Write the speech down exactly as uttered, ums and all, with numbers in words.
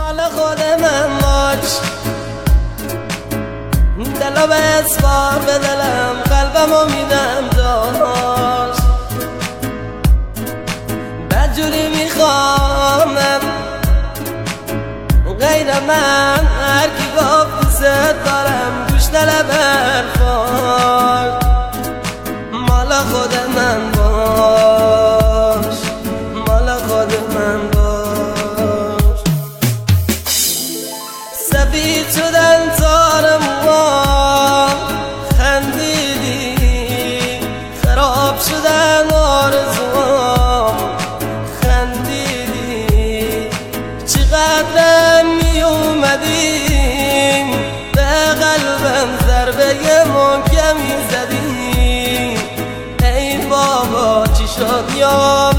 مال خود من باش، دلو به اسوار به دلم قلبمو میدم داشت. بدجوری میخوامم غیر من، هر کی گفت دوست دارم گوش نده به حرفاش. مال خود من باش، مال خود من باش. سفید شدن تار موها، خندیدی خراب شدن آرزوام، خندیدی چقدر می اومدیم به قلبم ضربه محکمی زدی. ای بابا چی شد یا